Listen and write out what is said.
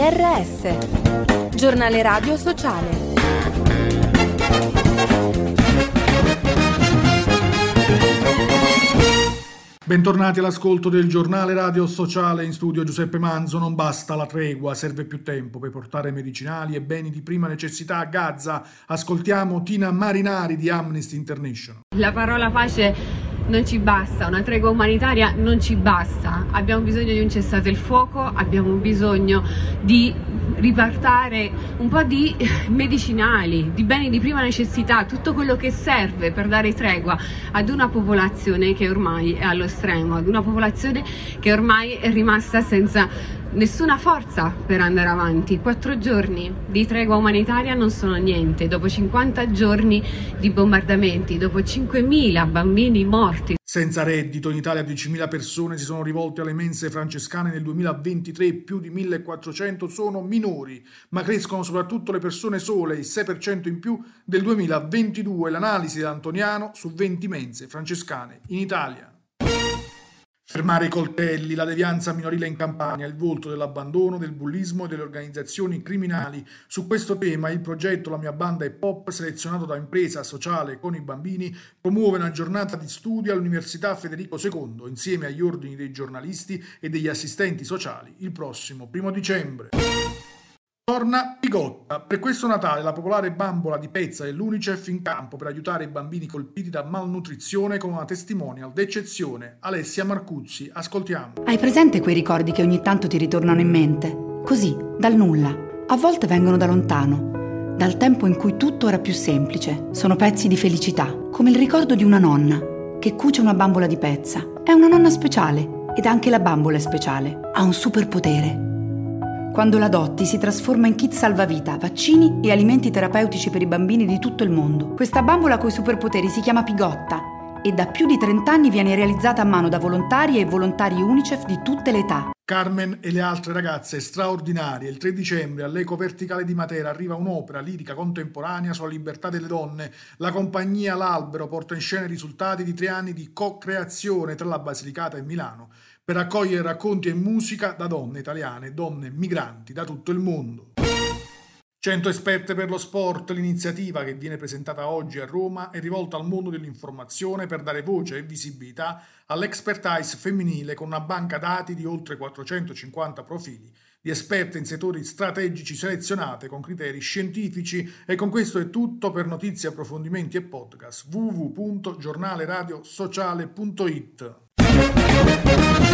GRS, Giornale Radio Sociale. Bentornati all'ascolto del Giornale Radio Sociale, in studio Giuseppe Manzo. Non basta la tregua, serve più tempo per portare medicinali e beni di prima necessità a Gaza. Ascoltiamo Tina Marinari di Amnesty International. La parola pace non ci basta, una tregua umanitaria non ci basta, abbiamo bisogno di un cessate il fuoco, abbiamo bisogno di ripartire un po' di medicinali, di beni di prima necessità, tutto quello che serve per dare tregua ad una popolazione che ormai è allo stremo, ad una popolazione che ormai è rimasta senza nessuna forza per andare avanti. 4 giorni di tregua umanitaria non sono niente, dopo 50 giorni di bombardamenti, dopo 5.000 bambini morti. Senza reddito, in Italia 10.000 persone si sono rivolte alle mense francescane nel 2023, più di 1.400 sono minori, ma crescono soprattutto le persone sole, il 6% in più del 2022, l'analisi da Antoniano su 20 mense francescane in Italia. Fermare i coltelli, la devianza minorile in Campania, il volto dell'abbandono, del bullismo e delle organizzazioni criminali. Su questo tema il progetto La mia banda è pop, selezionato da Impresa Sociale con i Bambini, promuove una giornata di studio all'Università Federico II, insieme agli ordini dei giornalisti e degli assistenti sociali, il prossimo 1 dicembre. Torna Pigotta. Per questo Natale la popolare bambola di pezza dell'Unicef in campo per aiutare i bambini colpiti da malnutrizione con una testimonial d'eccezione. Alessia Marcuzzi, ascoltiamo. Hai presente quei ricordi che ogni tanto ti ritornano in mente? Così, dal nulla. A volte vengono da lontano, dal tempo in cui tutto era più semplice. Sono pezzi di felicità, come il ricordo di una nonna che cuce una bambola di pezza. È una nonna speciale ed anche la bambola è speciale. Ha un superpotere. Quando la adotti si trasforma in kit salvavita, vaccini e alimenti terapeutici per i bambini di tutto il mondo. Questa bambola coi superpoteri si chiama Pigotta e da più di 30 anni viene realizzata a mano da volontari e volontari Unicef di tutte le età. Carmen e le altre ragazze straordinarie. Il 3 dicembre all'Eco Verticale di Matera arriva un'opera lirica contemporanea sulla libertà delle donne. La compagnia L'Albero porta in scena i risultati di 3 anni di co-creazione tra la Basilicata e Milano per raccogliere racconti e musica da donne italiane, donne migranti da tutto il mondo. 100 esperte per lo sport, l'iniziativa che viene presentata oggi a Roma è rivolta al mondo dell'informazione per dare voce e visibilità all'expertise femminile con una banca dati di oltre 450 profili di esperte in settori strategici selezionate con criteri scientifici. E con questo è tutto. Per notizie, approfondimenti e podcast www.giornaleradiosociale.it.